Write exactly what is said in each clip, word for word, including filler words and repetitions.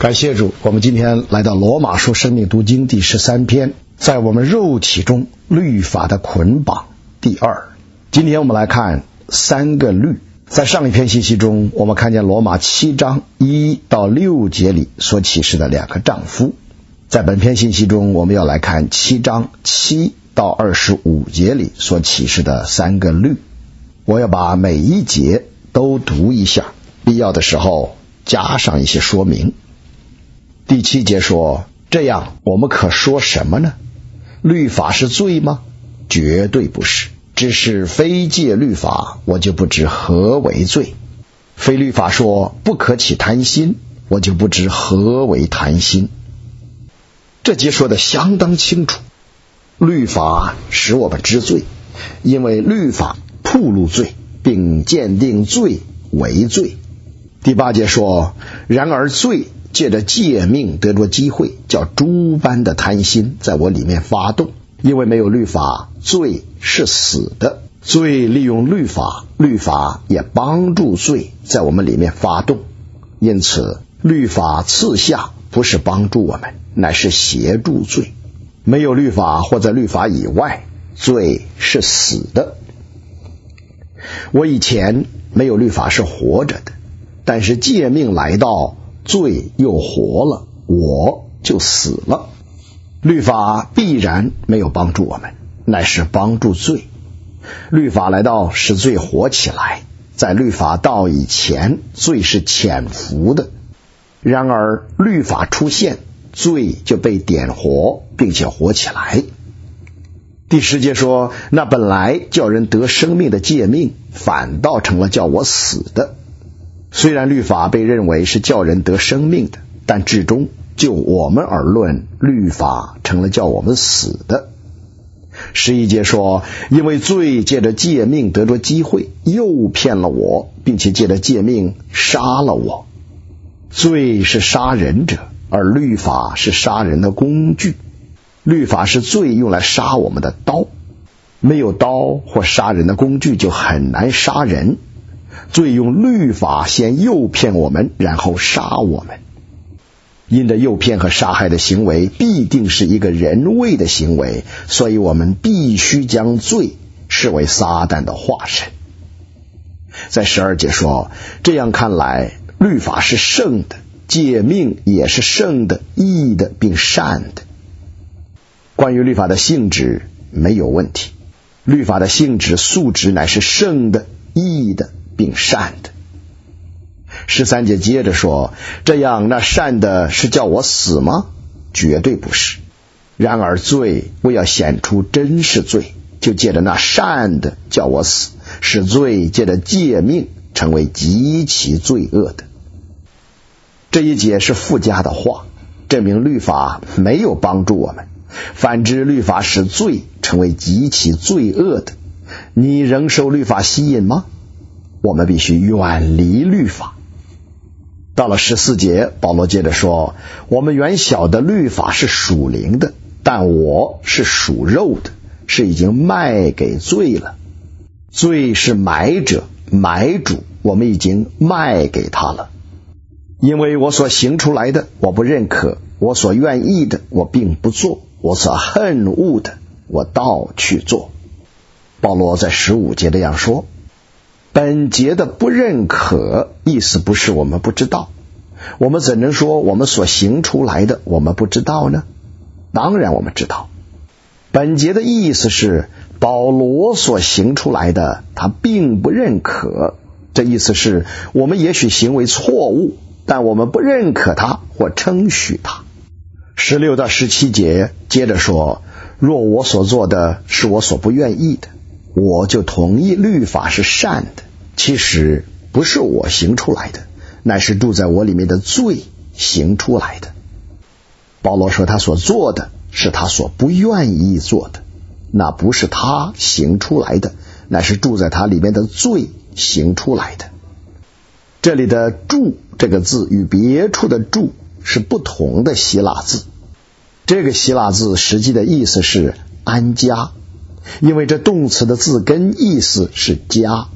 感谢主，我们今天来到罗马书生命读经第十三篇，在我们肉体中律法的捆绑第二。今天我们来看三个律。在上一篇信息中，我们看见罗马七章一到六节里所启示的两个丈夫。在本篇信息中，我们要来看七章七到二十五节里所启示的三个律。我要把每一节都读一下，必要的时候加上一些说明。第七节说，这样我们可说什么呢？律法是罪吗？绝对不是。只是非借律法，我就不知何为罪。非律法说不可起贪心，我就不知何为贪心。这节说的相当清楚，律法使我们知罪，因为律法暴露罪，并鉴定罪为罪。第八节说，然而罪借着诫命得着机会，叫诸般的贪心在我里面发动。因为没有律法，罪是死的。罪利用律法，律法也帮助罪在我们里面发动。因此，律法赐下不是帮助我们，乃是协助罪。没有律法或在律法以外，罪是死的。我以前没有律法是活着的，但是诫命来到，罪又活了，我就死了。律法必然没有帮助我们，乃是帮助罪。律法来到使罪活起来，在律法到以前，罪是潜伏的。然而律法出现，罪就被点活，并且活起来。第十节说，那本来叫人得生命的诫命，反倒成了叫我死的。虽然律法被认为是叫人得生命的，但至终就我们而论，律法成了叫我们死的。十一节说，因为罪借着诫命得着机会，诱骗了我，并且借着诫命杀了我。罪是杀人者，而律法是杀人的工具。律法是罪用来杀我们的刀，没有刀或杀人的工具就很难杀人。罪用律法先诱骗我们，然后杀我们。因着诱骗和杀害的行为必定是一个人为的行为，所以我们必须将罪视为撒旦的化身。在十二节说，这样看来，律法是圣的，诫命也是圣的、义的并善的。关于律法的性质没有问题，律法的性质素质乃是圣的、义的并善的。十三节接着说，这样那善的是叫我死吗？绝对不是。然而罪为要显出真是罪，就借着那善的叫我死，使罪借着诫命成为极其罪恶的。这一节是附加的话，证明律法没有帮助我们，反之律法使罪成为极其罪恶的。你仍受律法吸引吗？我们必须远离律法。到了十四节，保罗接着说，我们原晓得律法是属灵的，但我是属肉的，是已经卖给罪了。罪是买者，买主，我们已经卖给他了。因为我所行出来的我不认可，我所愿意的我并不做，我所恨恶的我倒去做。保罗在十五节这样说。本节的不认可，意思不是我们不知道，我们怎能说我们所行出来的我们不知道呢？当然我们知道。本节的意思是保罗所行出来的他并不认可，这意思是我们也许行为错误，但我们不认可他或称许他。十六到十七节接着说，若我所做的是我所不愿意的，我就同意律法是善的，其实不是我行出来的，乃是住在我里面的罪行出来的。保罗说他所做的是他所不愿意做的，那不是他行出来的，乃是住在他里面的罪行出来的。这里的住这个字与别处的住是不同的希腊字，这个希腊字实际的意思是安家，因为这动词的字根意思是家。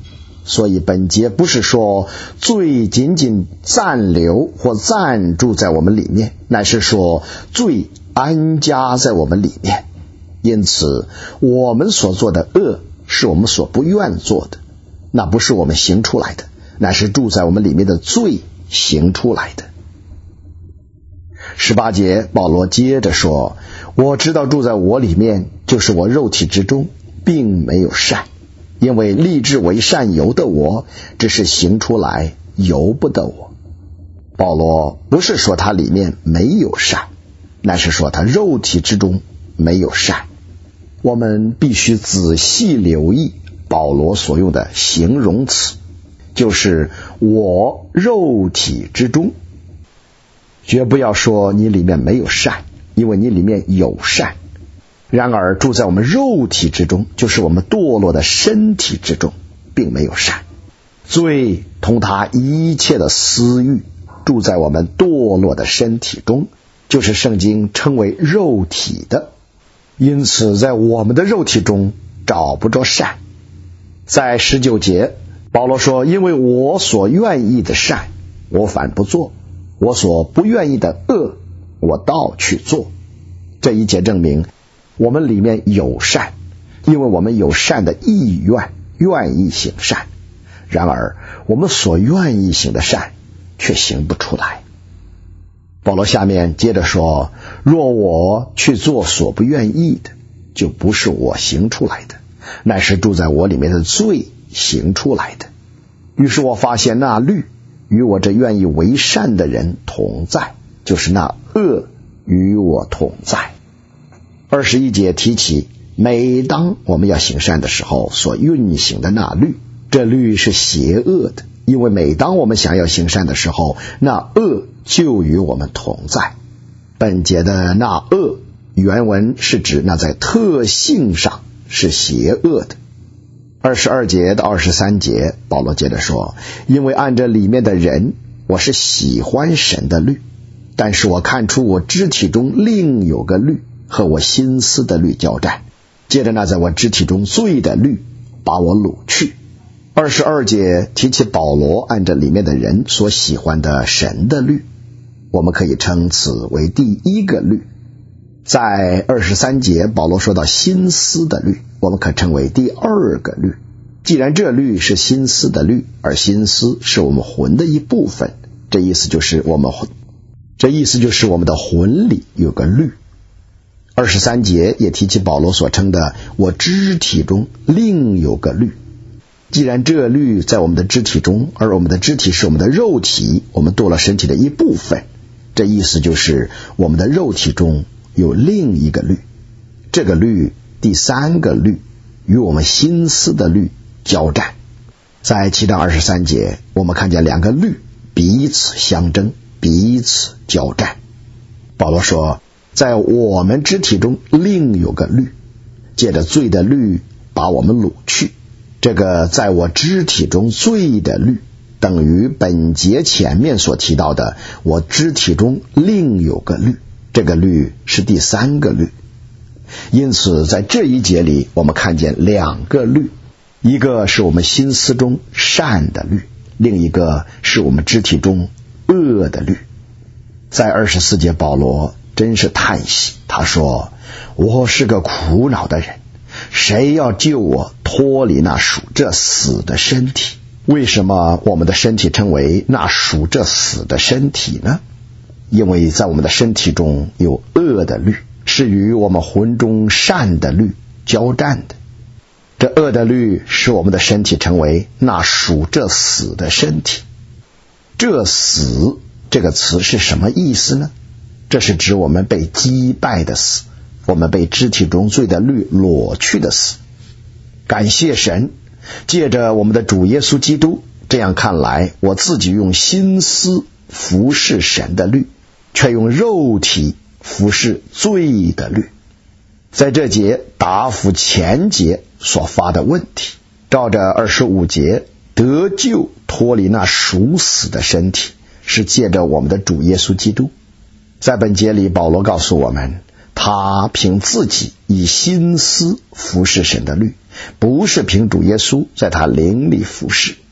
所以本节不是说罪仅仅暂留或暂住在我们里面，乃是说罪安家在我们里面。因此我们所做的恶是我们所不愿做的，那不是我们行出来的，乃是住在我们里面的罪行出来的。十八节保罗接着说，我知道住在我里面，就是我肉体之中并没有善，因为立志为善由得我，只是行出来由不得我。保罗不是说他里面没有善，乃是说他肉体之中没有善。我们必须仔细留意保罗所用的形容词，就是我肉体之中，绝不要说你里面没有善，因为你里面有善。然而住在我们肉体之中，就是我们堕落的身体之中，并没有善。罪同他一切的私欲住在我们堕落的身体中，就是圣经称为肉体的。因此在我们的肉体中找不着善。在十九节保罗说，因为我所愿意的善我反不做，我所不愿意的恶我倒去做。这一节证明我们里面有善，因为我们有善的意愿，愿意行善。然而我们所愿意行的善却行不出来。保罗下面接着说，若我去做所不愿意的，就不是我行出来的，乃是住在我里面的罪行出来的。于是我发现那律与我这愿意为善的人同在，就是那恶与我同在。二十一节提起，每当我们要行善的时候所运行的那律，这律是邪恶的，因为每当我们想要行善的时候，那恶就与我们同在。本节的那恶原文是指那在特性上是邪恶的。二十二节到二十三节保罗接着说，因为按着里面的人，我是喜欢神的律，但是我看出我肢体中另有个律和我心思的律交战，接着那在我肢体中罪的律把我掳去。二十二节提起保罗按着里面的人所喜欢的神的律，我们可以称此为第一个律。在二十三节保罗说到心思的律，我们可称为第二个律。既然这律是心思的律，而心思是我们魂的一部分，这意思就是我们这意思就是我们的魂里有个律。二十三节也提起保罗所称的我肢体中另有个律。既然这律在我们的肢体中，而我们的肢体是我们的肉体，我们堕落身体的一部分，这意思就是我们的肉体中有另一个律。这个律，第三个律，与我们心思的律交战。在七章二十三节我们看见两个律彼此相争，彼此交战。保罗说，在我们肢体中另有个律，借着罪的律把我们掳去。这个在我肢体中罪的律，等于本节前面所提到的我肢体中另有个律，这个律是第三个律。因此在这一节里我们看见两个律，一个是我们心思中善的律，另一个是我们肢体中恶的律。在二十四节保罗真是叹息，他说，我是个苦恼的人，谁要救我脱离那属这死的身体？为什么我们的身体称为那属这死的身体呢？因为在我们的身体中有恶的律，是与我们魂中善的律交战的。这恶的律使我们的身体成为那属这死的身体。这死这个词是什么意思呢？这是指我们被击败的死，我们被肢体中罪的律裸去的死。感谢神，借着我们的主耶稣基督，这样看来，我自己用心思服侍神的律，却用肉体服侍罪的律。在这节答复前节所发的问题，照着二十五节得救脱离那属死的身体，是借着我们的主耶稣基督。在本节里保罗告诉我们，他凭自己以心思服侍神的律，不是凭主耶稣在他灵里服侍。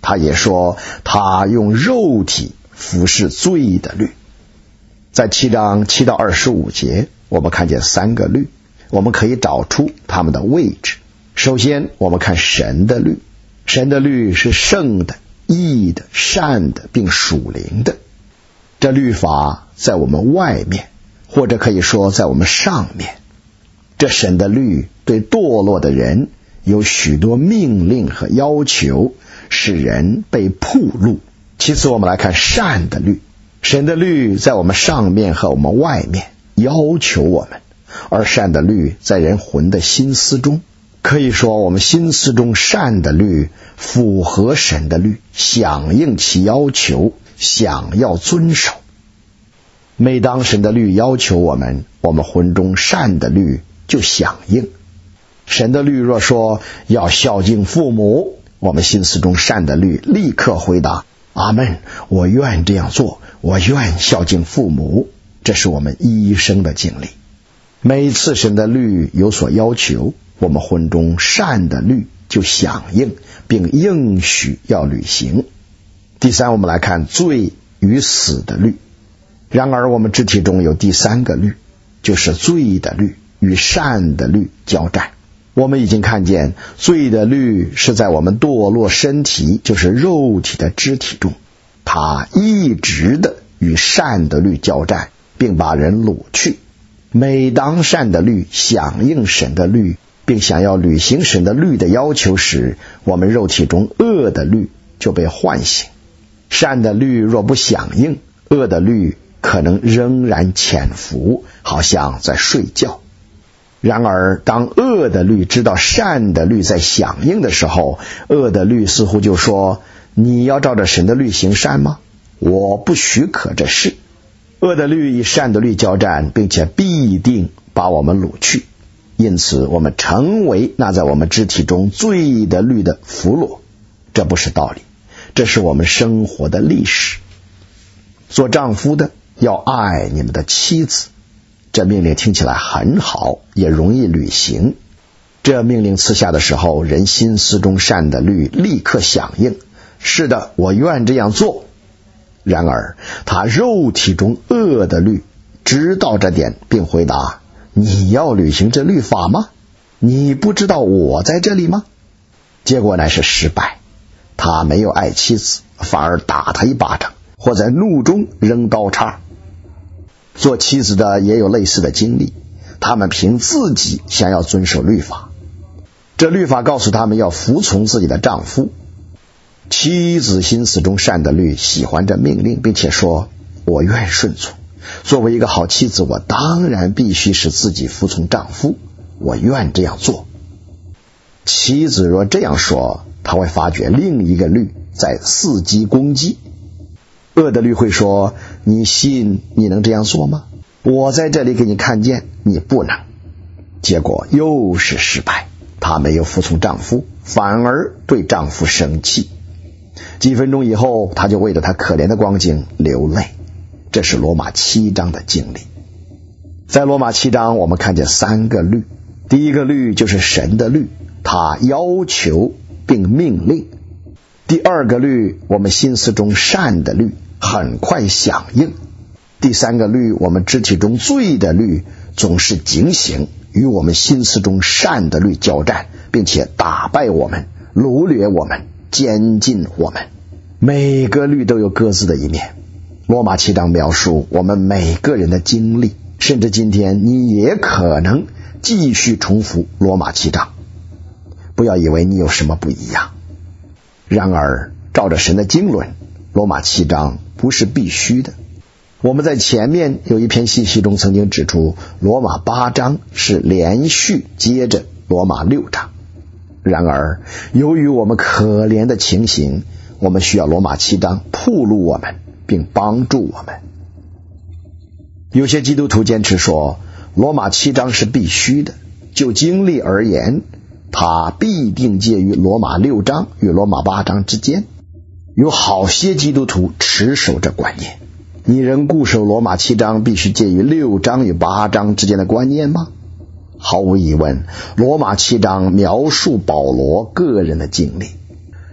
他也说他用肉体服侍罪的律。在七章七到二十五节，我们看见三个律，我们可以找出它们的位置。首先，我们看神的律。神的律是圣的、义的、善的，并属灵的。这律法在我们外面，或者可以说在我们上面。这神的律对堕落的人有许多命令和要求，使人被暴露。其次，我们来看善的律。神的律在我们上面和我们外面，要求我们，而善的律在人魂的心思中。可以说，我们心思中善的律符合神的律，响应其要求，想要遵守。每当神的律要求我们，我们魂中善的律就响应。神的律若说要孝敬父母，我们心思中善的律立刻回答阿们，我愿这样做，我愿孝敬父母。这是我们一生的经历。每次神的律有所要求，我们魂中善的律就响应，并应许要履行。第三，我们来看罪与死的律。然而我们肢体中有第三个律，就是罪的律与善的律交战。我们已经看见罪的律是在我们堕落身体，就是肉体的肢体中，它一直的与善的律交战，并把人掳去。每当善的律响应神的律，并想要履行神的律的要求时，我们肉体中恶的律就被唤醒。善的律若不响应，恶的律可能仍然潜伏，好像在睡觉。然而当恶的律知道善的律在响应的时候，恶的律似乎就说，你要照着神的律行善吗？我不许可这事。恶的律与善的律交战，并且必定把我们掳去。因此我们成为那在我们肢体中罪的律的俘虏。这不是道理，这是我们生活的历史。做丈夫的要爱你们的妻子，这命令听起来很好，也容易履行。这命令赐下的时候，人心思中善的律立刻响应，是的，我愿这样做。然而他肉体中恶的律知道这点，并回答，你要履行这律法吗？你不知道我在这里吗？结果乃是失败。他没有爱妻子，反而打他一巴掌，或在怒中扔刀叉。做妻子的也有类似的经历，他们凭自己想要遵守律法。这律法告诉他们要服从自己的丈夫。妻子心思中善的律喜欢这命令，并且说，我愿顺从。作为一个好妻子，我当然必须使自己服从丈夫，我愿这样做。妻子若这样说，他会发觉另一个律在伺机攻击。恶的律会说，你信你能这样做吗？我在这里给你看见，你不能。结果又是失败，她没有服从丈夫，反而对丈夫生气。几分钟以后，她就为了她可怜的光景流泪。这是罗马七章的经历。在罗马七章，我们看见三个律。第一个律就是神的律，他要求并命令。第二个律，我们心思中善的律很快响应。第三个律，我们肢体中罪的律总是警醒，与我们心思中善的律交战，并且打败我们，掳掠我们，监禁我们。每个律都有各自的一面。罗马七章描述我们每个人的经历，甚至今天你也可能继续重复罗马七章。不要以为你有什么不一样。然而照着神的经纶，罗马七章不是必须的。我们在前面有一篇信息中曾经指出，罗马八章是连续接着罗马六章。然而由于我们可怜的情形，我们需要罗马七章暴露我们，并帮助我们。有些基督徒坚持说，罗马七章是必须的。就经历而言，它必定介于罗马六章与罗马八章之间。有好些基督徒持守这观念。你仍固守罗马七章必须介于六章与八章之间的观念吗？毫无疑问，罗马七章描述保罗个人的经历。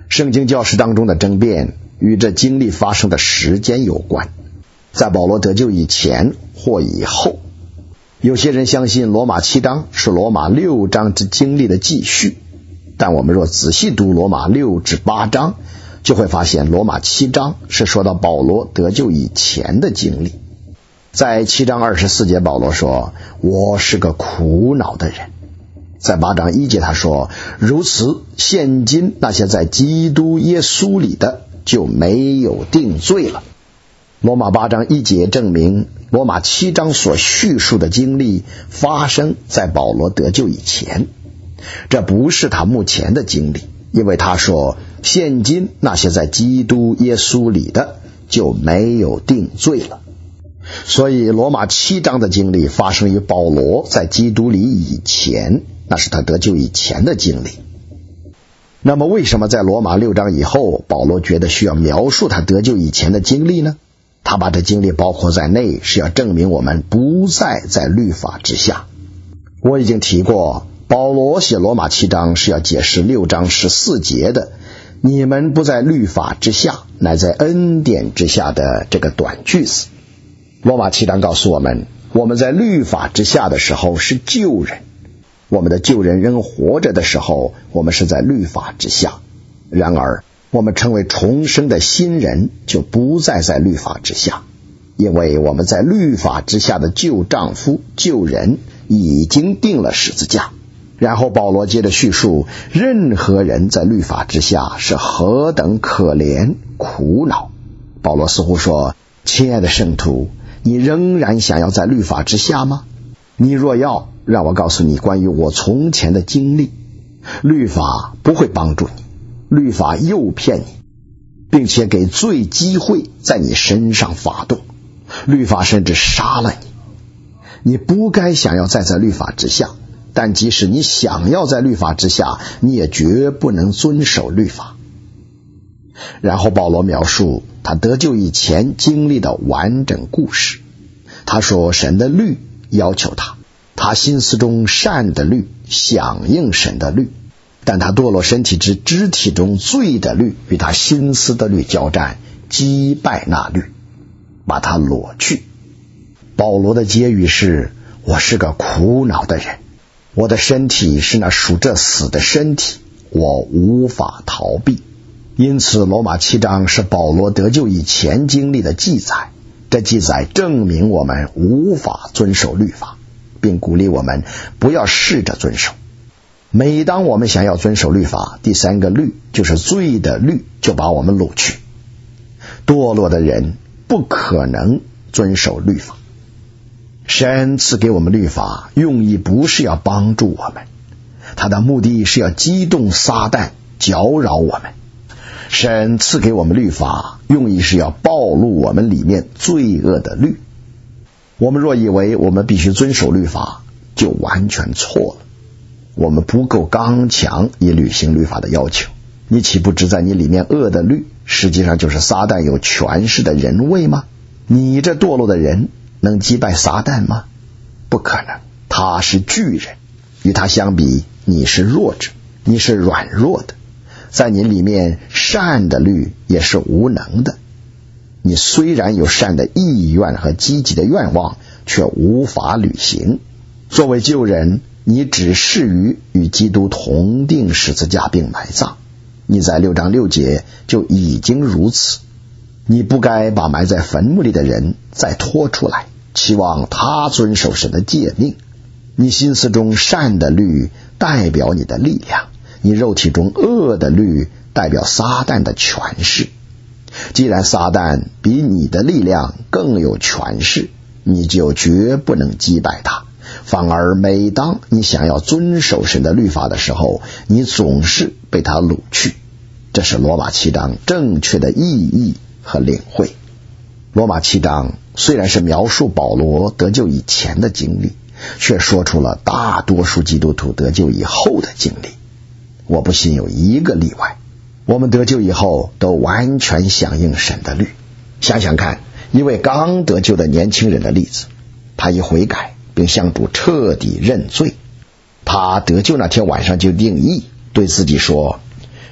圣经教师当中的争辩与这经历发生的时间有关，在保罗得救以前或以后。有些人相信罗马七章是罗马六章之经历的继续，但我们若仔细读罗马六至八章，就会发现罗马七章是说到保罗得救以前的经历。在七章二十四节，保罗说，我是个苦恼的人。在八章一节他说，如此现今那些在基督耶稣里的就没有定罪了。罗马八章一节证明罗马七章所叙述的经历发生在保罗得救以前，这不是他目前的经历，因为他说现今那些在基督耶稣里的就没有定罪了。所以罗马七章的经历发生于保罗在基督里以前，那是他得救以前的经历。那么为什么在罗马六章以后，保罗觉得需要描述他得救以前的经历呢？他把这经历包括在内，是要证明我们不再在律法之下。我已经提过，保罗写罗马七章是要解释六章十四节的你们不在律法之下，乃在恩典之下的这个短句子。罗马七章告诉我们，我们在律法之下的时候是旧人，我们的旧人仍活着的时候，我们是在律法之下。然而我们成为重生的新人，就不再在律法之下，因为我们在律法之下的旧丈夫旧人已经定了十字架。然后保罗接着叙述任何人在律法之下是何等可怜苦恼。保罗似乎说，亲爱的圣徒，你仍然想要在律法之下吗？你若要，让我告诉你关于我从前的经历。律法不会帮助你，律法诱骗你，并且给罪机会在你身上发动。律法甚至杀了你。你不该想要再在律法之下，但即使你想要在律法之下，你也绝不能遵守律法。然后保罗描述他得救以前经历的完整故事。他说神的律要求他，他心思中善的律响应神的律，但他堕落身体之肢体中罪的律与他心思的律交战，击败那律，把他裸去。保罗的结语是，我是个苦恼的人，我的身体是那属这死的身体，我无法逃避。因此罗马七章是保罗得救以前经历的记载，这记载证明我们无法遵守律法，并鼓励我们不要试着遵守。每当我们想要遵守律法，第三个律就是罪的律就把我们掳去。堕落的人不可能遵守律法。神赐给我们律法，用意不是要帮助我们，他的目的是要激动撒旦，搅扰我们。神赐给我们律法，用意是要暴露我们里面罪恶的律。我们若以为我们必须遵守律法，就完全错了。我们不够刚强以履行律法的要求。你岂不知在你里面恶的律，实际上就是撒旦有权势的人位吗？你这堕落的人能击败撒旦吗？不可能，他是巨人，与他相比，你是弱者，你是软弱的。在你里面善的律也是无能的，你虽然有善的意愿和积极的愿望，却无法履行。作为旧人，你只适于与基督同定十字架并埋葬，你在六章六节就已经如此。你不该把埋在坟墓里的人再拖出来，期望他遵守神的诫命。你心思中善的律代表你的力量，你肉体中恶的律代表撒旦的权势。既然撒旦比你的力量更有权势，你就绝不能击败他。反而每当你想要遵守神的律法的时候，你总是被他掳去。这是罗马七章正确的意义和领会。罗马七章虽然是描述保罗得救以前的经历，却说出了大多数基督徒得救以后的经历。我不信有一个例外，我们得救以后都完全响应神的律。想想看，一位刚得救的年轻人的例子，他一悔改并向主彻底认罪。他得救那天晚上就定义，对自己说，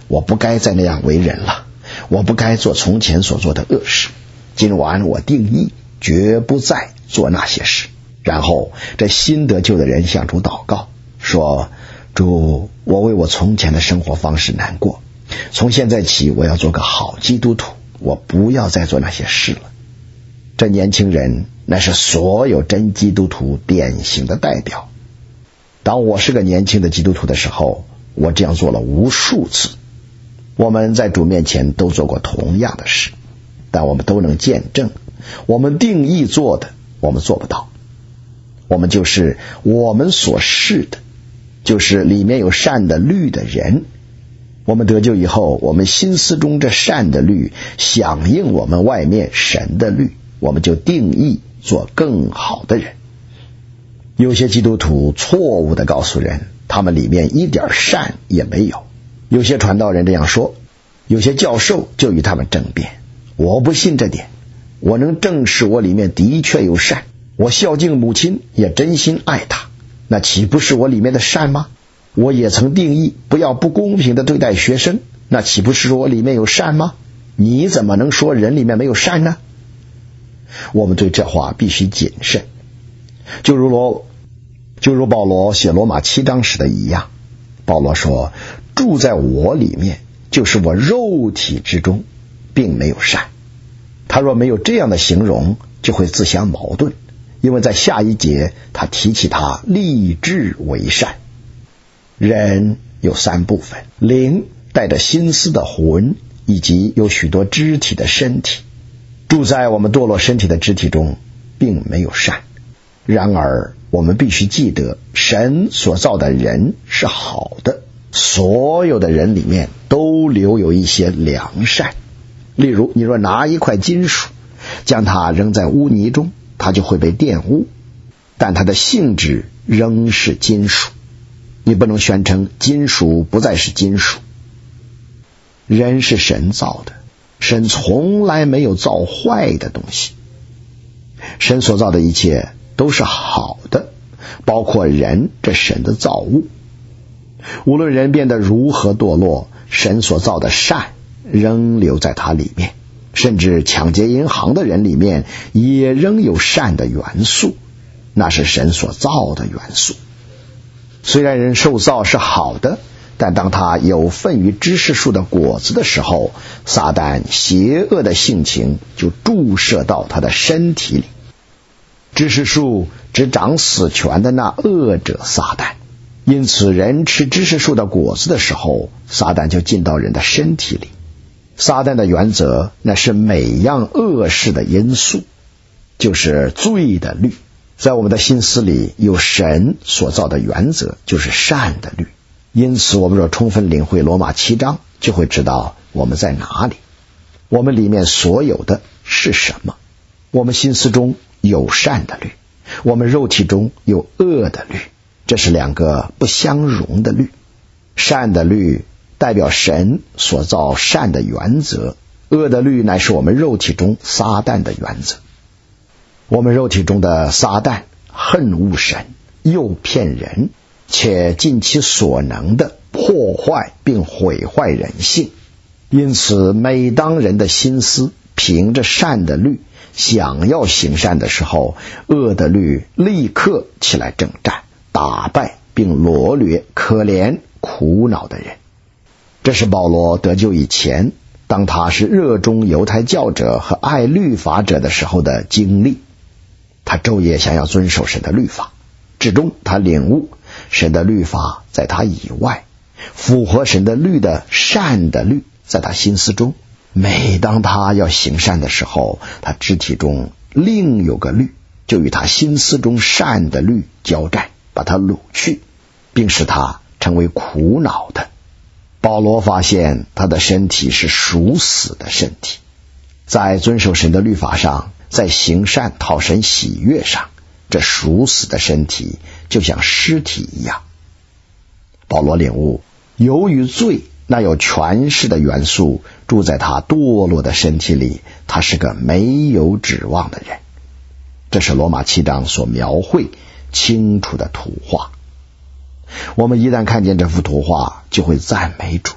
我不该再那样为人了，我不该做从前所做的恶事。今晚我定义绝不再做那些事。然后这新得救的人向主祷告，说，主，我为我从前的生活方式难过，从现在起我要做个好基督徒，我不要再做那些事了。这年轻人乃是所有真基督徒典型的代表。当我是个年轻的基督徒的时候，我这样做了无数次。我们在主面前都做过同样的事，但我们都能见证，我们定义做的我们做不到。我们就是我们所是的，就是里面有善的律的人。我们得救以后，我们心思中这善的律响应我们外面神的律，我们就定义做更好的人。有些基督徒错误地告诉人，他们里面一点善也没有。有些传道人这样说，有些教授就与他们争辩，我不信这点，我能证实我里面的确有善，我孝敬母亲，也真心爱她，那岂不是我里面的善吗？我也曾定义不要不公平地对待学生，那岂不是我里面有善吗？你怎么能说人里面没有善呢？我们对这话必须谨慎。就如罗就如保罗写罗马七章时的一样，保罗说，住在我里面，就是我肉体之中并没有善。他若没有这样的形容，就会自相矛盾，因为在下一节他提起他立志为善。人有三部分，灵带着心思的魂，以及有许多肢体的身体。住在我们堕落身体的肢体中并没有善。然而我们必须记得，神所造的人是好的，所有的人里面都留有一些良善。例如，你若拿一块金属将它扔在污泥中，它就会被玷污，但它的性质仍是金属。你不能宣称金属不再是金属。人是神造的，神从来没有造坏的东西。神所造的一切都是好的，包括人这神的造物。无论人变得如何堕落，神所造的善仍留在他里面，甚至抢劫银行的人里面也仍有善的元素，那是神所造的元素。虽然人受造是好的，但当他有份于知识树的果子的时候，撒旦邪恶的性情就注射到他的身体里。知识树只长死权的那恶者撒旦，因此人吃知识树的果子的时候，撒旦就进到人的身体里。撒旦的原则那是每样恶事的因素，就是罪的律。在我们的心思里有神所造的原则，就是善的律。因此我们若充分领会罗马七章，就会知道我们在哪里，我们里面所有的是什么。我们心思中有善的律，我们肉体中有恶的律，这是两个不相容的律。善的律代表神所造善的原则，恶的律乃是我们肉体中撒旦的原则。我们肉体中的撒旦恨恶神，诱骗人，且尽其所能的破坏并毁坏人性。因此每当人的心思凭着善的律想要行善的时候，恶的律立刻起来征战，打败并罗掠可怜苦恼的人。这是保罗得救以前，当他是热衷犹太教者和爱律法者的时候的经历。他昼夜想要遵守神的律法，至终他领悟神的律法在他以外，符合神的律的善的律在他心思中。每当他要行善的时候，他肢体中另有个律，就与他心思中善的律交战，把他掳去，并使他成为苦恼的。保罗发现他的身体是属死的身体，在遵守神的律法上，在行善讨神喜悦上，这属死的身体就像尸体一样。保罗领悟，由于罪那有权势的元素住在他堕落的身体里，他是个没有指望的人。这是罗马七章所描绘清楚的图画。我们一旦看见这幅图画，就会赞美主。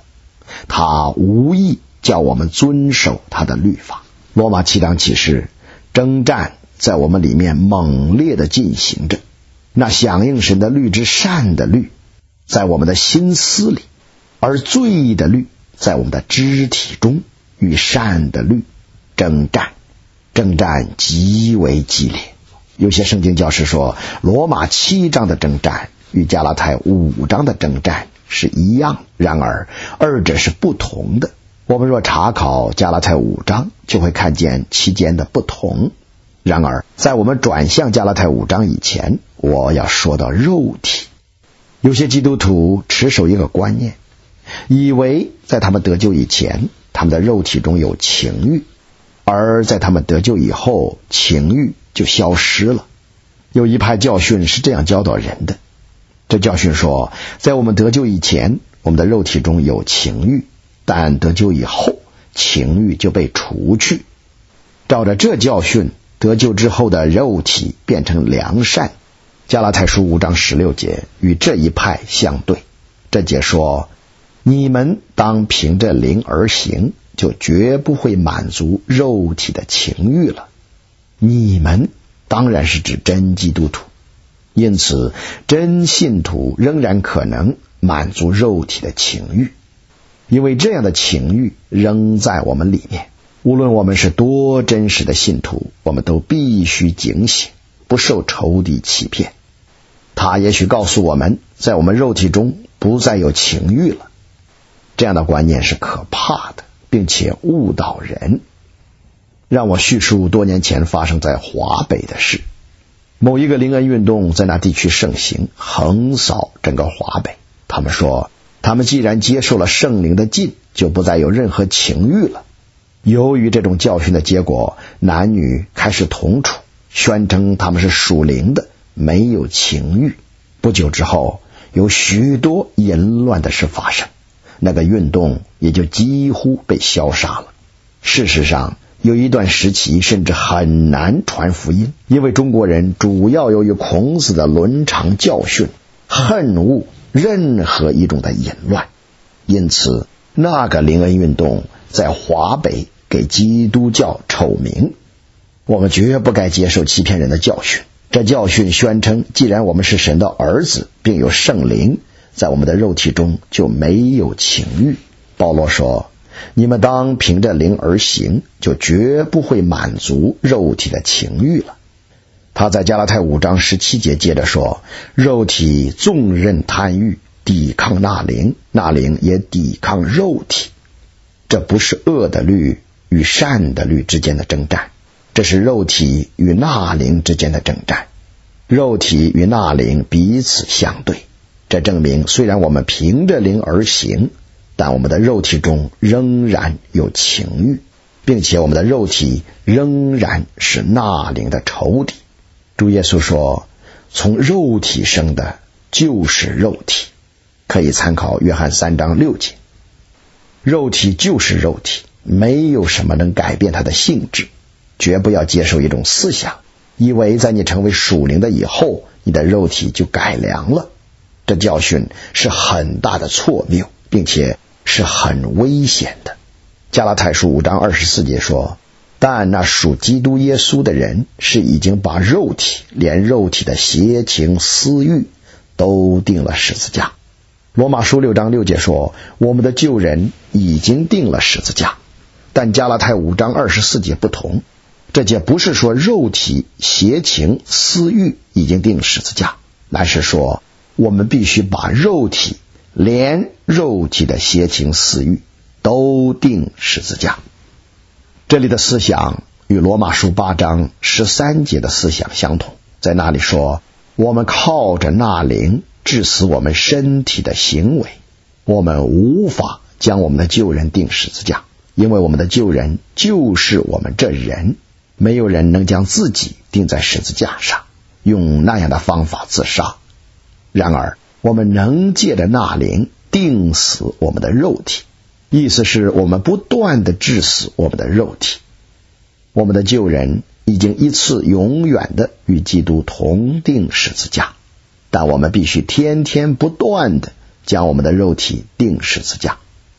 他无意叫我们遵守他的律法。罗马七章启示，征战在我们里面猛烈地进行着，那响应神的律之善的律在我们的心思里，而罪的律在我们的肢体中与善的律征战，征战极为激烈。有些圣经教师说，罗马七章的征战与加拉太五章的征战是一样，然而二者是不同的。我们若查考加拉太五章，就会看见其间的不同。然而在我们转向加拉太五章以前，我要说到肉体。有些基督徒持守一个观念，以为在他们得救以前，他们的肉体中有情欲，而在他们得救以后，情欲就消失了。有一派教训是这样教导人的，这教训说，在我们得救以前，我们的肉体中有情欲，但得救以后，情欲就被除去。照着这教训，得救之后的肉体变成良善。加拉太书五章十六节与这一派相对。这节说，你们当凭着灵而行，就绝不会满足肉体的情欲了。你们当然是指真基督徒，因此真信徒仍然可能满足肉体的情欲，因为这样的情欲仍在我们里面。无论我们是多真实的信徒，我们都必须警醒，不受仇敌欺骗。他也许告诉我们，在我们肉体中不再有情欲了。这样的观念是可怕的，并且误导人。让我叙述多年前发生在华北的事。某一个灵恩运动在那地区盛行，横扫整个华北。他们说，他们既然接受了圣灵的浸，就不再有任何情欲了。由于这种教训的结果，男女开始同处，宣称他们是属灵的，没有情欲。不久之后，有许多淫乱的事发生，那个运动也就几乎被消杀了。事实上，有一段时期甚至很难传福音，因为中国人主要由于孔子的伦常教训，恨恶任何一种的淫乱。因此，那个灵恩运动在华北给基督教臭名。我们绝不该接受欺骗人的教训。这教训宣称，既然我们是神的儿子，并有圣灵，在我们的肉体中就没有情欲。保罗说，你们当凭着灵而行，就绝不会满足肉体的情欲了。他在加拉太五章十七节接着说，肉体纵任贪欲，抵抗那灵，那灵也抵抗肉体。这不是恶的律与善的律之间的征战，这是肉体与那灵之间的征战。肉体与那灵彼此相对，这证明虽然我们凭着灵而行，但我们的肉体中仍然有情欲，并且我们的肉体仍然是那灵的仇敌。主耶稣说，从肉体生的就是肉体，可以参考约翰三章六节。肉体就是肉体，没有什么能改变它的性质。绝不要接受一种思想，以为在你成为属灵的以后，你的肉体就改良了。这教训是很大的错谬，并且是很危险的。加拉太书五章二十四节说，但那属基督耶稣的人是已经把肉体，连肉体的邪情私欲都定了十字架。罗马书六章六节说，我们的旧人已经定了十字架。但加拉太五章二十四节不同，这节不是说肉体邪情私欲已经定十字架，乃是说我们必须把肉体，连肉体的邪情私欲都定十字架。这里的思想与罗马书八章十三节的思想相同，在那里说，我们靠着那灵致死我们身体的行为，我们无法将我们的旧人定十字架，因为我们的旧人就是我们这人，没有人能将自己钉在十字架上，用那样的方法自杀。然而我们能借着那灵钉死我们的肉体，意思是我们不断地致死我们的肉体。我们的旧人已经一次永远地与基督同钉十字架，但我们必须天天不断地将我们的肉体钉十字架。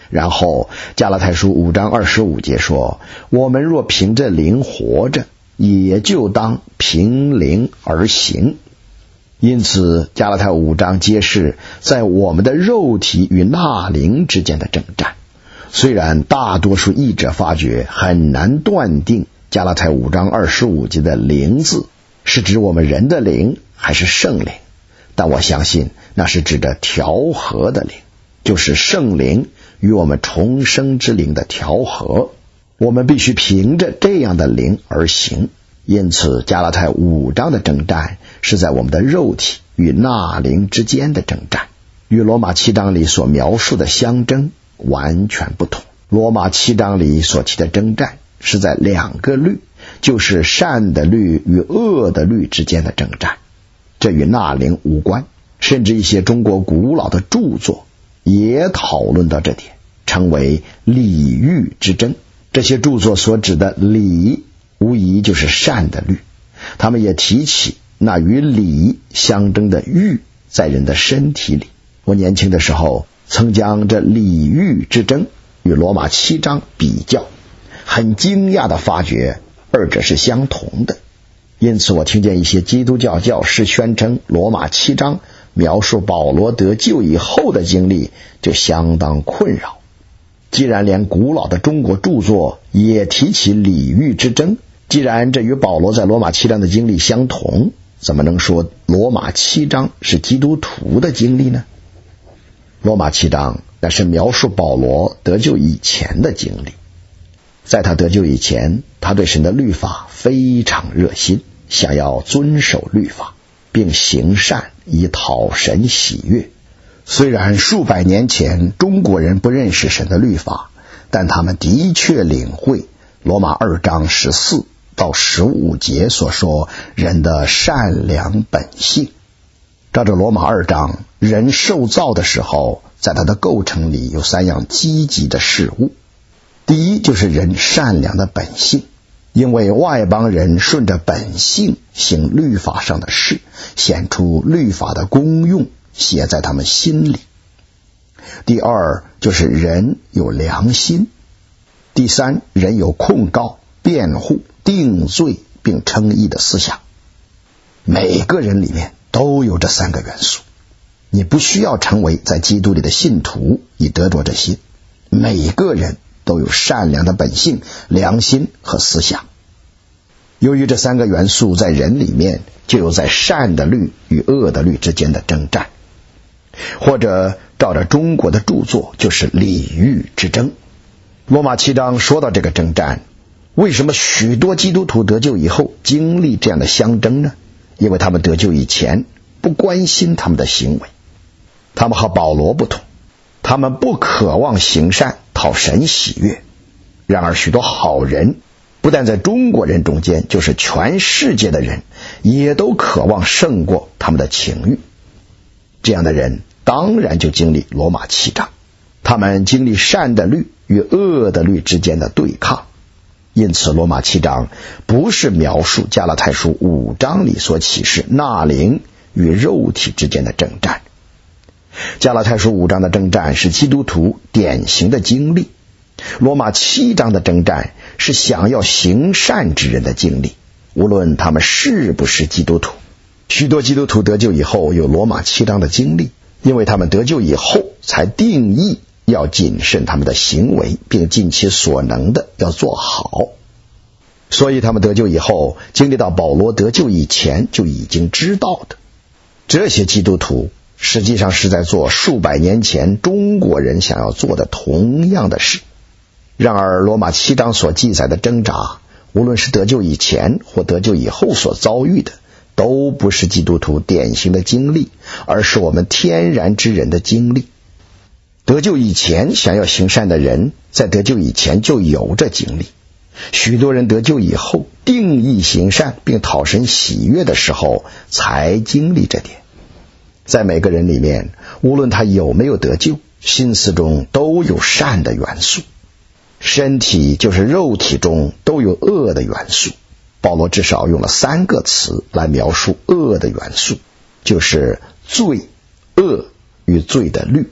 然后加拉太书五章二十五节说，我们若凭着灵活着，也就当凭灵而行。因此加拉太五章揭示在我们的肉体与那灵之间的征战。虽然大多数译者发觉很难断定加拉太五章二十五节的灵字是指我们人的灵还是圣灵，但我相信那是指着调和的灵，就是圣灵与我们重生之灵的调和。我们必须凭着这样的灵而行。因此加拉太五章的征战是在我们的肉体与那灵之间的征战，与罗马七章里所描述的相争完全不同。罗马七章里所提的征战是在两个律，就是善的律与恶的律之间的征战，这与那灵无关。甚至一些中国古老的著作也讨论到这点，称为礼欲之争。这些著作所指的礼无疑就是善的律，他们也提起那与礼相争的欲在人的身体里。我年轻的时候曾将这礼欲之争与罗马七章比较，很惊讶地发觉二者是相同的。因此我听见一些基督教教师宣称罗马七章描述保罗得救以后的经历，就相当困扰。既然连古老的中国著作也提起礼欲之争，既然这与保罗在罗马七章的经历相同，怎么能说罗马七章是基督徒的经历呢？罗马七章那是描述保罗得救以前的经历。在他得救以前，他对神的律法非常热心，想要遵守律法并行善以讨神喜悦。虽然数百年前中国人不认识神的律法，但他们的确领会罗马二章十四到十五节所说人的善良本性。照着罗马二章，人受造的时候，在他的构成里有三样积极的事物。第一，就是人善良的本性，因为外邦人顺着本性行律法上的事，显出律法的功用写在他们心里。第二，就是人有良心。第三，人有控告、辩护、定罪并称义的思想。每个人里面都有这三个元素，你不需要成为在基督里的信徒以得着这些。每个人都有善良的本性、良心和思想。由于这三个元素在人里面，就有在善的律与恶的律之间的征战，或者照着中国的著作，就是礼欲之争。罗马七章说到这个征战，为什么许多基督徒得救以后经历这样的相争呢？因为他们得救以前不关心他们的行为。他们和保罗不同，他们不渴望行善讨神喜悦。然而许多好人，不但在中国人中间，就是全世界的人也都渴望胜过他们的情欲。这样的人当然就经历罗马七章，他们经历善的律与恶的律之间的对抗。因此罗马七章不是描述加拉太书五章里所启示那灵与肉体之间的征战。加拉太书五章的征战是基督徒典型的经历，罗马七章的征战是想要行善之人的经历，无论他们是不是基督徒。许多基督徒得救以后有罗马七章的经历，因为他们得救以后才定义要谨慎他们的行为，并尽其所能的要做好。所以他们得救以后经历到保罗得救以前就已经知道的。这些基督徒实际上是在做数百年前中国人想要做的同样的事。然而罗马七章所记载的挣扎，无论是得救以前或得救以后所遭遇的，都不是基督徒典型的经历，而是我们天然之人的经历。得救以前想要行善的人，在得救以前就有这经历。许多人得救以后定义行善并讨神喜悦的时候才经历这点。在每个人里面，无论他有没有得救，心思中都有善的元素。身体就是肉体中都有恶的元素。保罗至少用了三个词来描述恶的元素，就是罪、恶与罪的律。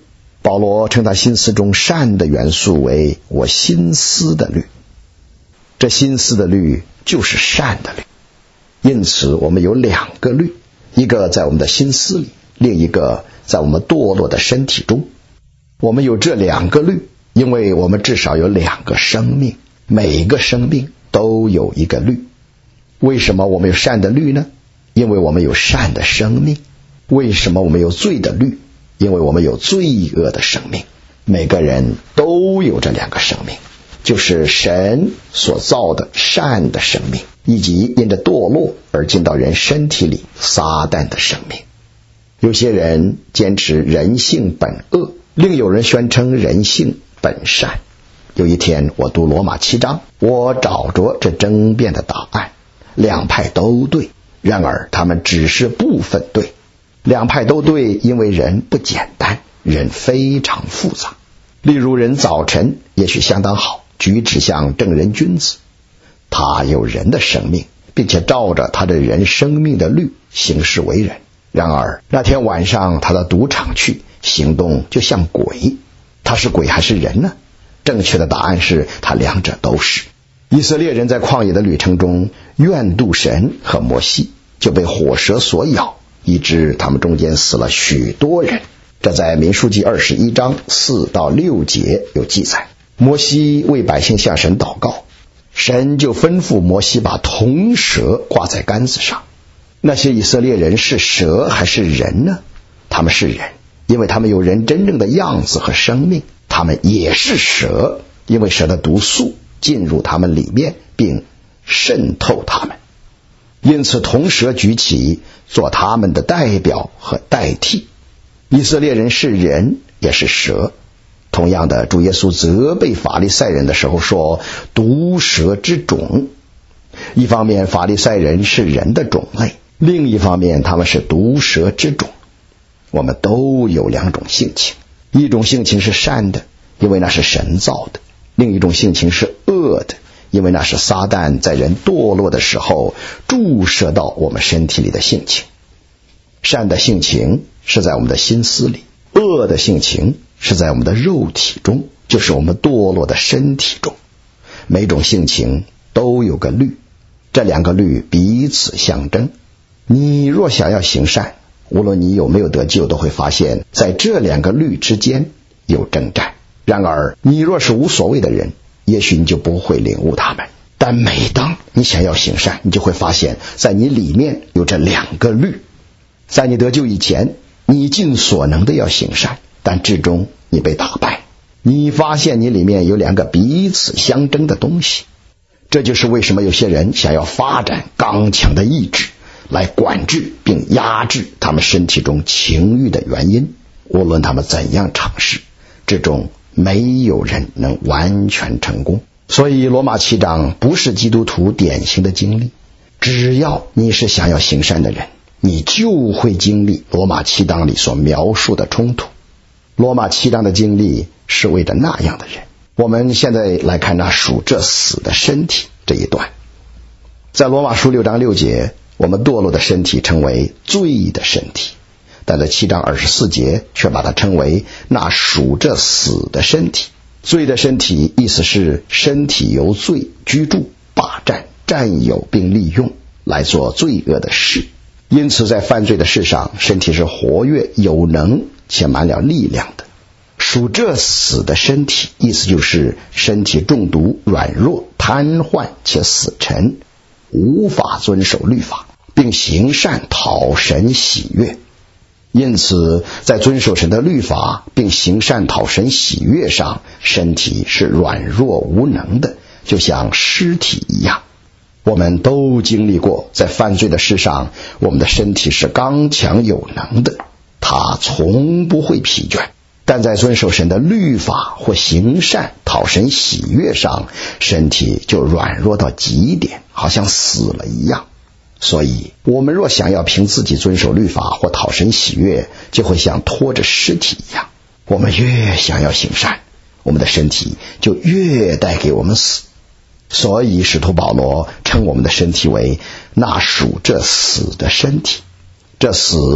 保罗称他心思中善的元素为我心思的律，这心思的律就是善的律。因此我们有两个律，一个在我们的心思里，另一个在我们堕落的身体中。我们有这两个律，因为我们至少有两个生命，每个生命都有一个律。为什么我们有善的律呢？因为我们有善的生命。为什么我们有罪的律？因为我们有罪恶的生命。每个人都有这两个生命，就是神所造的善的生命，以及因着堕落而进到人身体里撒旦的生命。有些人坚持人性本恶，另有人宣称人性本善。有一天我读罗马七章，我找着这争辩的答案，两派都对，然而他们只是部分对。两派都对，因为人不简单，人非常复杂。例如人早晨也许相当好，举止像正人君子，他有人的生命，并且照着他的人生命的律行事为人。然而那天晚上他到赌场去，行动就像鬼。他是鬼还是人呢？正确的答案是他两者都是。以色列人在旷野的旅程中怨妒神和摩西，就被火蛇所咬，以致他们中间死了许多人。这在民数记二十一章四到六节有记载。摩西为百姓向神祷告，神就吩咐摩西把铜蛇挂在杆子上。那些以色列人是蛇还是人呢？他们是人，因为他们有人真正的样子和生命。他们也是蛇，因为蛇的毒素进入他们里面，并渗透他们。因此铜蛇举起，做他们的代表和代替。以色列人是人也是蛇。同样的，主耶稣责备法利赛人的时候说，毒蛇之种。一方面法利赛人是人的种类，另一方面他们是毒蛇之种。我们都有两种性情，一种性情是善的，因为那是神造的；另一种性情是恶的，因为那是撒旦在人堕落的时候注射到我们身体里的性情。善的性情是在我们的心思里，恶的性情是在我们的肉体中，就是我们堕落的身体中。每种性情都有个律，这两个律彼此相争。你若想要行善，无论你有没有得救，都会发现在这两个律之间有征战。然而你若是无所谓的人，也许你就不会领悟他们。但每当你想要行善，你就会发现在你里面有这两个律。在你得救以前，你尽所能的要行善，但至终你被打败。你发现你里面有两个彼此相争的东西。这就是为什么有些人想要发展刚强的意志来管制并压制他们身体中情欲的原因。无论他们怎样尝试，至终没有人能完全成功。所以罗马七章不是基督徒典型的经历。只要你是想要行善的人，你就会经历罗马七章里所描述的冲突。罗马七章的经历是为着那样的人。我们现在来看那属这死的身体这一段。在罗马书六章六节，我们堕落的身体称为罪的身体，但在七章二十四节却把它称为那属这死的身体。罪的身体意思是身体由罪居住、霸占、占有并利用来做罪恶的事。因此在犯罪的事上，身体是活跃、有能且满了力量的。属这死的身体意思就是身体中毒、软弱、瘫痪且死沉，无法遵守律法并行善讨神喜悦。因此在遵守神的律法并行善讨神喜悦上，身体是软弱无能的，就像尸体一样。我们都经历过，在犯罪的事上，我们的身体是刚强有能的，它从不会疲倦。但在遵守神的律法或行善讨神喜悦上，身体就软弱到极点，好像死了一样。所以我们若想要凭自己遵守律法或讨神喜悦，就会像拖着尸体一样。我们越想要行善，我们的身体就越带给我们死。所以使徒保罗称我们的身体为那属这死的身体。这死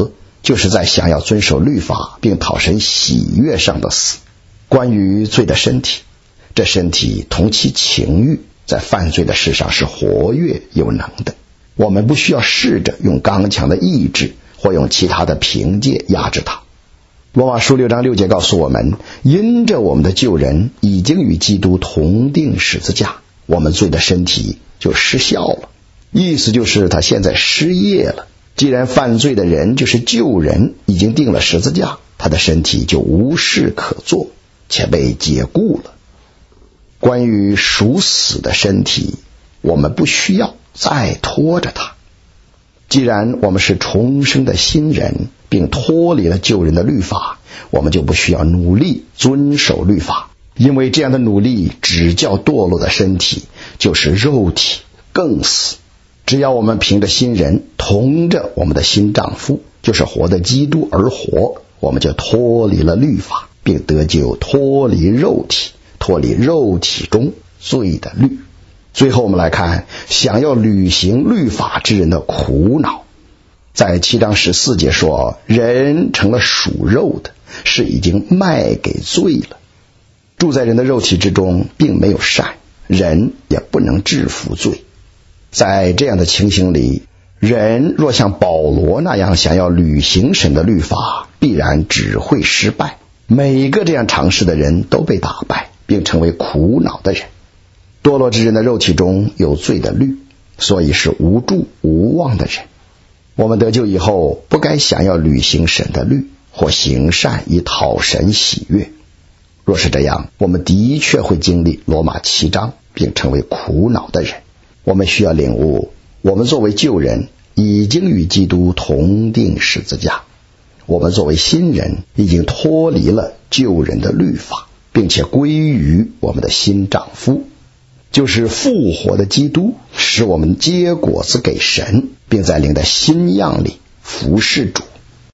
就是在想要遵守律法并讨神喜悦上的死。关于罪的身体，这身体同其情欲在犯罪的事上是活跃有能的，我们不需要试着用刚强的意志或用其他的凭借压制它。罗马书六章六节告诉我们，因着我们的救人已经与基督同定十字架，我们罪的身体就失效了，意思就是他现在失业了。既然犯罪的人就是救人已经定了十字架，他的身体就无事可做，且被解雇了。关于属死的身体，我们不需要再拖着它。既然我们是重生的新人，并脱离了旧人的律法，我们就不需要努力遵守律法，因为这样的努力只叫堕落的身体，就是肉体更死。只要我们凭着新人同着我们的新丈夫，就是活的基督而活，我们就脱离了律法，并得救脱离肉体，脱离肉体中罪的律。最后我们来看想要履行律法之人的苦恼。在七章十四节说，人成了属肉的，是已经卖给罪了。住在人的肉体之中并没有善，人也不能制服罪。在这样的情形里，人若像保罗那样想要履行神的律法，必然只会失败。每个这样尝试的人都被打败，并成为苦恼的人。堕落之人的肉体中有罪的律，所以是无助无望的人。我们得救以后，不该想要履行神的律，或行善以讨神喜悦。若是这样，我们的确会经历罗马七章，并成为苦恼的人。我们需要领悟，我们作为旧人已经与基督同定十字架，我们作为新人已经脱离了旧人的律法，并且归于我们的新丈夫，就是复活的基督，使我们结果子给神，并在灵的新样里服侍主。